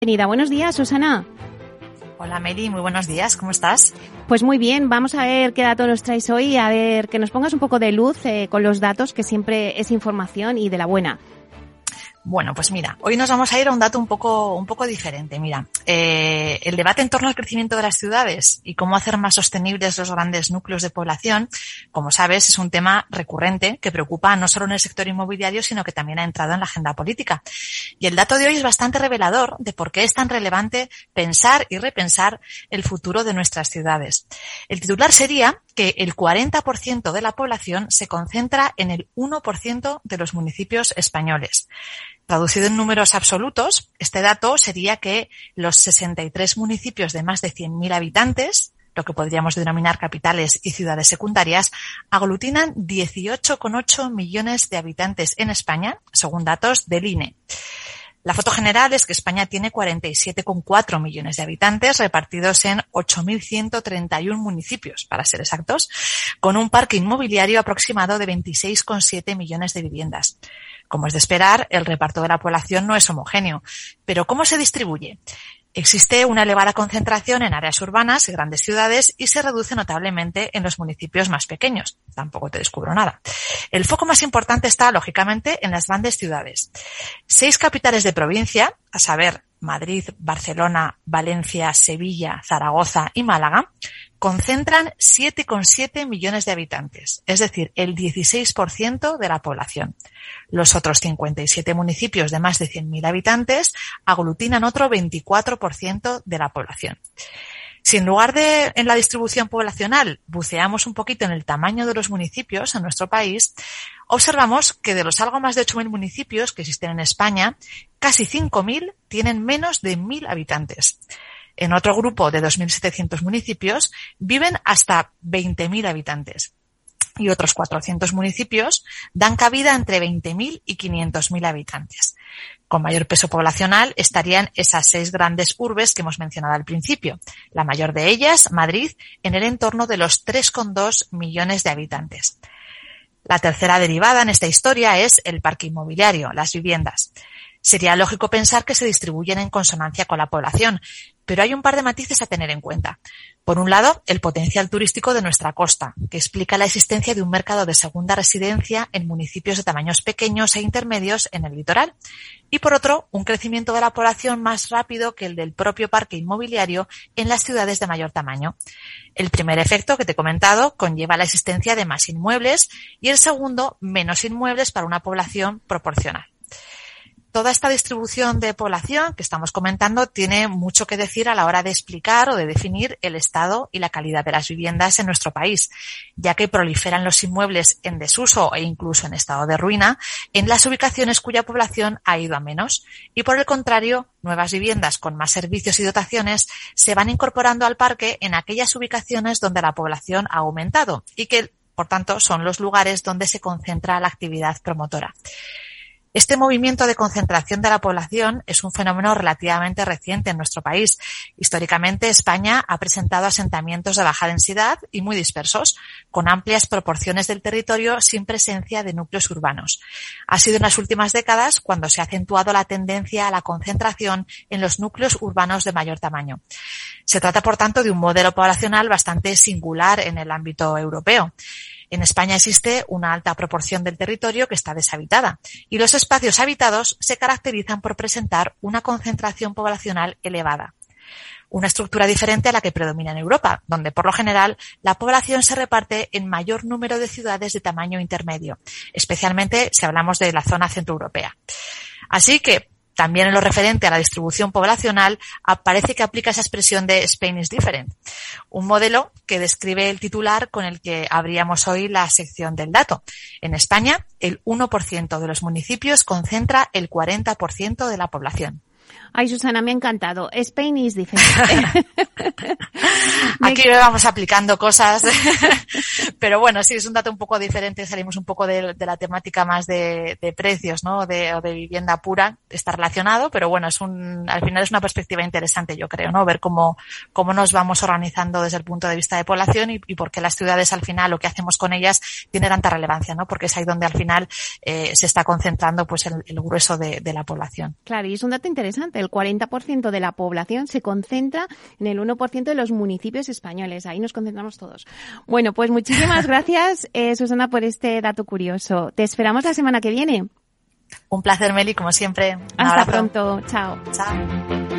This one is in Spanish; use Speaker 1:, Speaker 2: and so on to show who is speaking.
Speaker 1: Bienvenida. Buenos días, Susana.
Speaker 2: Hola Mary, muy buenos días, ¿cómo estás?
Speaker 1: Pues muy bien, vamos a ver qué datos nos traes hoy, a ver que nos pongas un poco de luz con los datos, que siempre es información y de la buena.
Speaker 2: Bueno, pues mira, hoy nos vamos a ir a un dato un poco diferente. Mira, el debate en torno al crecimiento de las ciudades y cómo hacer más sostenibles los grandes núcleos de población, como sabes, es un tema recurrente que preocupa no solo en el sector inmobiliario, sino que también ha entrado en la agenda política. Y el dato de hoy es bastante revelador de por qué es tan relevante pensar y repensar el futuro de nuestras ciudades. El titular sería que el 40% de la población se concentra en el 1% de los municipios españoles. Traducido en números absolutos, este dato sería que los 63 municipios de más de 100.000 habitantes, lo que podríamos denominar capitales y ciudades secundarias, aglutinan 18,8 millones de habitantes en España, según datos del INE. La foto general es que España tiene 47,4 millones de habitantes repartidos en 8.131 municipios, para ser exactos, con un parque inmobiliario aproximado de 26,7 millones de viviendas. Como es de esperar, el reparto de la población no es homogéneo. Pero ¿cómo se distribuye? Existe una elevada concentración en áreas urbanas y grandes ciudades y se reduce notablemente en los municipios más pequeños. Tampoco te descubro nada. El foco más importante está, lógicamente, en las grandes ciudades. 6 capitales de provincia, a saber, Madrid, Barcelona, Valencia, Sevilla, Zaragoza y Málaga, concentran 7,7 millones de habitantes, es decir, el 16% de la población. Los otros 57 municipios de más de 100.000 habitantes aglutinan otro 24% de la población. Si en lugar de en la distribución poblacional buceamos un poquito en el tamaño de los municipios en nuestro país, observamos que de los algo más de 8.000 municipios que existen en España, casi 5.000 tienen menos de 1.000 habitantes. En otro grupo de 2.700 municipios viven hasta 20.000 habitantes. Y otros 400 municipios dan cabida entre 20.000 y 500.000 habitantes. Con mayor peso poblacional estarían esas 6 grandes urbes que hemos mencionado al principio. La mayor de ellas, Madrid, en el entorno de los 3,2 millones de habitantes. La tercera derivada en esta historia es el parque inmobiliario, las viviendas. Sería lógico pensar que se distribuyen en consonancia con la población, pero hay un par de matices a tener en cuenta. Por un lado, el potencial turístico de nuestra costa, que explica la existencia de un mercado de segunda residencia en municipios de tamaños pequeños e intermedios en el litoral. Y por otro, un crecimiento de la población más rápido que el del propio parque inmobiliario en las ciudades de mayor tamaño. El primer efecto que te he comentado conlleva la existencia de más inmuebles y el segundo, menos inmuebles para una población proporcional. Toda esta distribución de población que estamos comentando tiene mucho que decir a la hora de explicar o de definir el estado y la calidad de las viviendas en nuestro país, ya que proliferan los inmuebles en desuso e incluso en estado de ruina en las ubicaciones cuya población ha ido a menos y, por el contrario, nuevas viviendas con más servicios y dotaciones se van incorporando al parque en aquellas ubicaciones donde la población ha aumentado y que, por tanto, son los lugares donde se concentra la actividad promotora. Este movimiento de concentración de la población es un fenómeno relativamente reciente en nuestro país. Históricamente, España ha presentado asentamientos de baja densidad y muy dispersos, con amplias proporciones del territorio sin presencia de núcleos urbanos. Ha sido en las últimas décadas cuando se ha acentuado la tendencia a la concentración en los núcleos urbanos de mayor tamaño. Se trata, por tanto, de un modelo poblacional bastante singular en el ámbito europeo. En España existe una alta proporción del territorio que está deshabitada y los espacios habitados se caracterizan por presentar una concentración poblacional elevada. Una estructura diferente a la que predomina en Europa, donde por lo general la población se reparte en mayor número de ciudades de tamaño intermedio, especialmente si hablamos de la zona centroeuropea. Así que, también en lo referente a la distribución poblacional, parece que aplica esa expresión de Spain is different, un modelo que describe el titular con el que abríamos hoy la sección del dato. En España, el 1% de los municipios concentra el 40% de la población.
Speaker 1: Ay, Susana, me ha encantado. Spain is different.
Speaker 2: Aquí vamos aplicando cosas, pero bueno, sí, es un dato un poco diferente, salimos un poco de la temática más de precios, ¿no? O de vivienda pura, está relacionado, pero bueno, al final es una perspectiva interesante, yo creo, ¿no? Ver cómo nos vamos organizando desde el punto de vista de población y por qué las ciudades al final, lo que hacemos con ellas, tiene tanta relevancia, ¿no? Porque es ahí donde al final se está concentrando pues el grueso de la población.
Speaker 1: Claro, y es un dato interesante interesante. El 40% de la población se concentra en el 1% de los municipios españoles. Ahí nos concentramos todos. Bueno, pues muchísimas gracias, Susana, por este dato curioso. Te esperamos la semana que viene.
Speaker 2: Un placer, Meli, como siempre.
Speaker 1: Hasta pronto. Chao.
Speaker 2: Chao.